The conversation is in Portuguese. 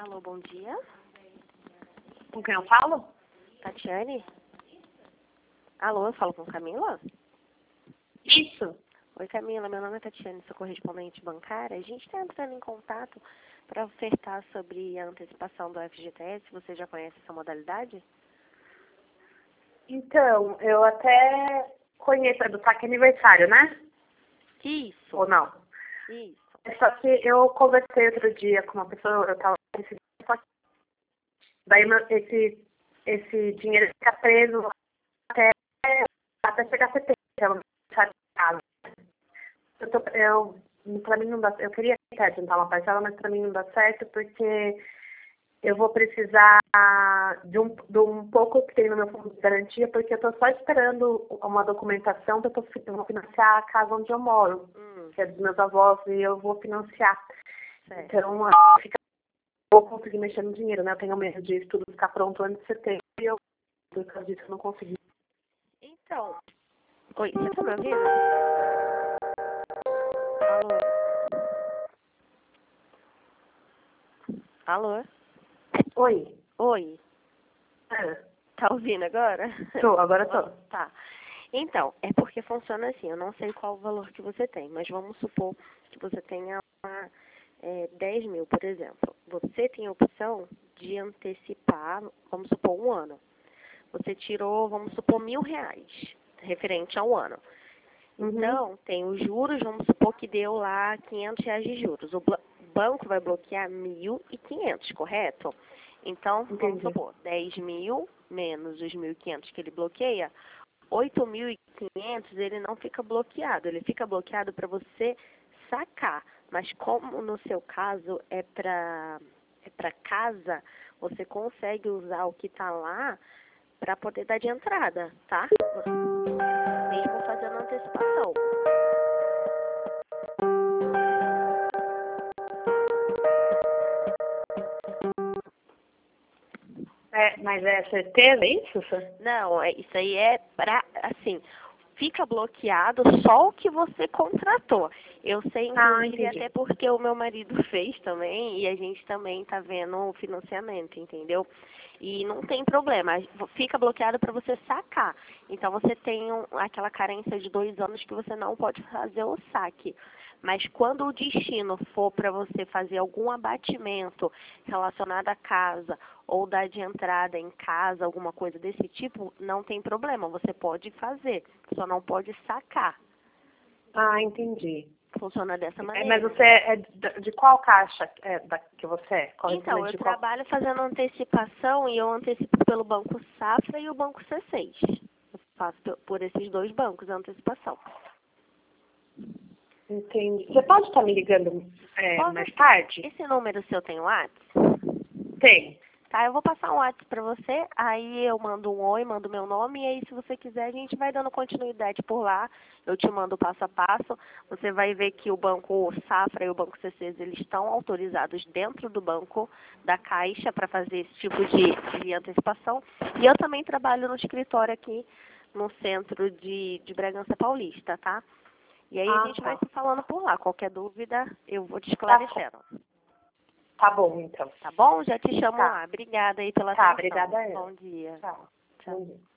Alô, bom dia. Com quem eu falo? Tatiane? Alô, eu falo com Camila? Isso. Oi, Camila, meu nome é Tatiane, sou correspondente bancária. A gente está entrando em contato para ofertar sobre a antecipação do FGTS. Você já conhece essa modalidade? Então, eu até conheço, é do saque aniversário, né? Isso. Ou não? Isso. Só que eu conversei outro dia com uma pessoa, eu estava daí esse dinheiro fica preso até, até chegar a setembro, que é o aniversário de casa. Pra mim não dá, eu queria adiantar uma parcela, mas para mim não dá certo porque eu vou precisar de um pouco que tem no meu fundo de garantia, porque eu estou só esperando uma documentação que eu vou financiar a casa onde eu moro, que é dos meus avós, e eu vou financiar. Certo. Então, fica, vou conseguir mexer no dinheiro, né? Eu tenho medo de tudo ficar pronto antes de setembro e eu, por causa disso, eu não consegui. Então, oi, você tá me ouvindo? Alô? Alô? Oi. Oi, Ah, tá ouvindo agora? agora tô. Tá. Então, é porque funciona assim, eu não sei qual o valor que você tem, mas vamos supor que você tenha 10 mil, por exemplo. Você tem a opção de antecipar, vamos supor, um ano. Você tirou, vamos supor, R$ 1.000, referente ao ano. Então, tem os juros, vamos supor que deu lá R$ 500 de juros. O banco vai bloquear 1.500, correto? Então, vamos Entendi. supor, 10 mil menos os 1.500 que ele bloqueia, 8.500 ele não fica bloqueado. Ele fica bloqueado para você sacar. Mas como no seu caso é para casa, você consegue usar o que está lá para poder dar de entrada, tá? Mesmo fazendo antecipação. Mas é certeza isso? Não, isso aí é para, assim, fica bloqueado só o que você contratou. Eu sei, inclusive, Entendi. até porque o meu marido fez também e a gente também tá vendo o financiamento, entendeu? E não tem problema, fica bloqueado para você sacar. Então, você tem aquela carência de 2 anos que você não pode fazer o saque. Mas quando o destino for para você fazer algum abatimento relacionado à casa ou dar de entrada em casa, alguma coisa desse tipo, não tem problema, você pode fazer, só não pode sacar. Entendi. Funciona dessa maneira. Mas você é de qual caixa que você é? Então, eu De qual... trabalho fazendo antecipação e eu antecipo pelo Banco Safra e o Banco C6. Eu faço por esses 2 bancos a antecipação. Entendi. Você pode estar me ligando mais tarde? Esse número seu tem WhatsApp? Tem. Tá, eu vou passar um WhatsApp pra você, aí eu mando um oi, mando meu nome, e aí se você quiser a gente vai dando continuidade por lá, eu te mando passo a passo, você vai ver que o Banco Safra e o Banco C6, eles estão autorizados dentro do banco da Caixa para fazer esse tipo de antecipação, e eu também trabalho no escritório aqui no centro de Bragança Paulista, tá? E aí a gente vai se falando por lá, qualquer dúvida eu vou te esclarecendo. Tá bom, então. Tá bom? Já te chamo Tá. lá. Obrigada aí pela Tá, atenção. obrigada eu. Bom dia. Tchau. Tchau. Bom dia.